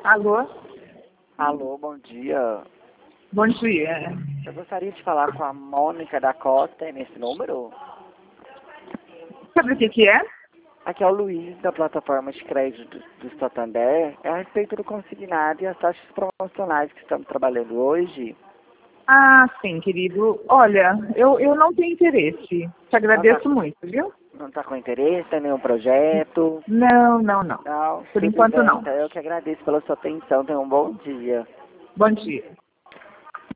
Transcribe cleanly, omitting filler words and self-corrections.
Alô? Alô, bom dia. Bom dia. Eu gostaria de falar com a Mônica da Costa é nesse número. Sabe o que é? Aqui é o Luiz, da plataforma de crédito do Santander. É a respeito do consignado e as taxas promocionais que estamos trabalhando hoje. Ah, sim, querido. Olha, eu não tenho interesse. Te agradeço muito, viu? Não está com interesse, tem nenhum projeto? Não. Não, Por tudo enquanto, bem. não. Então eu que agradeço pela sua atenção. Tenha um bom dia. Bom dia.